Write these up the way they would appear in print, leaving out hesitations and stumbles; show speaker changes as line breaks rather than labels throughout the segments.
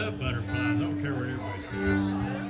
love butterflies. I don't care what everybody says.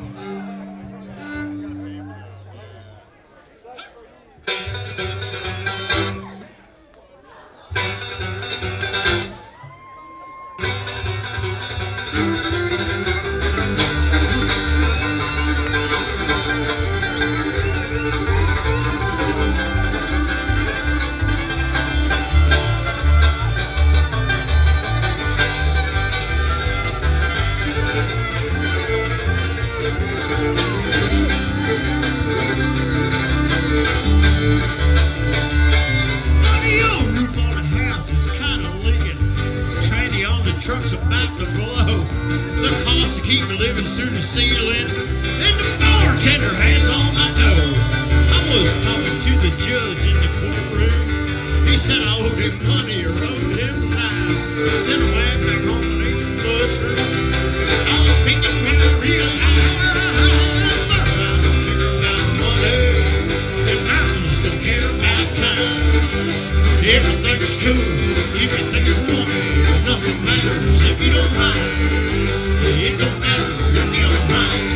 Truck's about to blow. The cost to keep living through the ceiling, and the bartender has on my toe. I was talking to the judge in the courtroom. He said I owed him money or owed him time. Then I went back home and ate the bus room. I was thinking when I realized butterflies don't care about money, and mountains don't care about time. Everything's cool if you think it's funny. Nothing matters if you don't mind. It don't matter if you don't mind.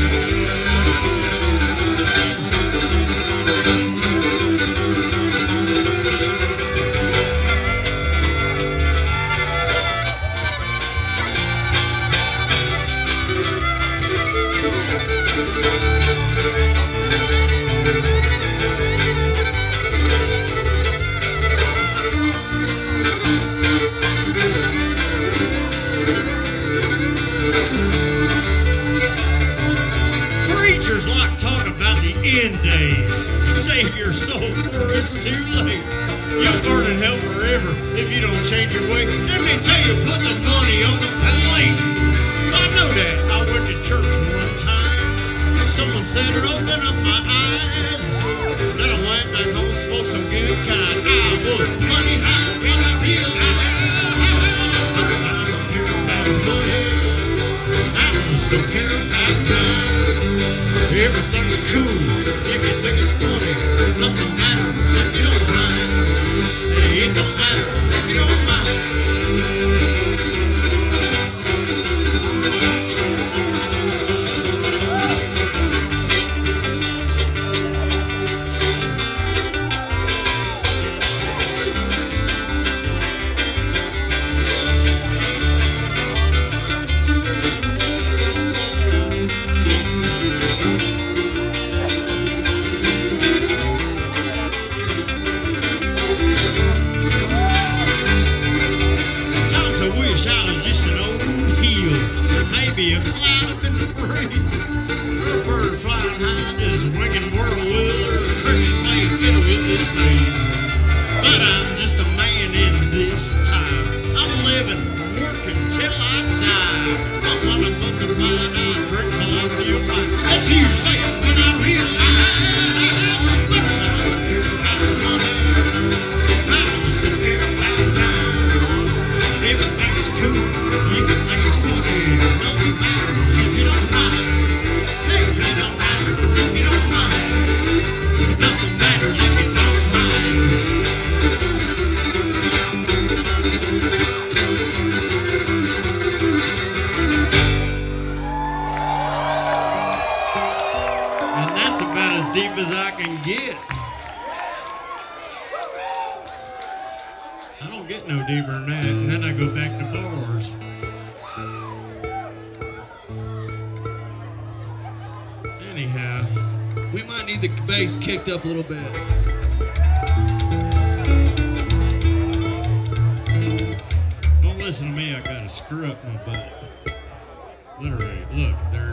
End days. Save your soul before it's too late. You'll burn in hell forever if you don't change your way. Let me tell you, put the money on the plate. I know that. I went to church one time. Someone said it opened up my eyes. Then I went back home, smoked some good kind. I was money high when I realized butterflies don't care about money. Mountains don't care about time. Everything's cool if you think it's funny. Nothing matters if you don't mind. It don't matter if you don't mind. Maybe a cloud up in the breeze, or a bird flying high, just winging whirlwind, or a cricket playing fiddle with his knees. But I'm just a man in this time. I'm living, working till I die. I'm on a month of mine, I drink till I feel fine. That's usually when I realize butterflies don't care about money, mountains don't care about time. Everything's cool, everything's funny. Nothing matters if you don't mind. Hey, it don't matter if you don't mind. Nothing matters if you don't mind. And that's about as deep as I can get. I don't get no deeper than that, and then I go back to bars. Anyhow, we might need the bass kicked up a little bit. Don't listen to me, I gotta screw up my butt. Literally, look, there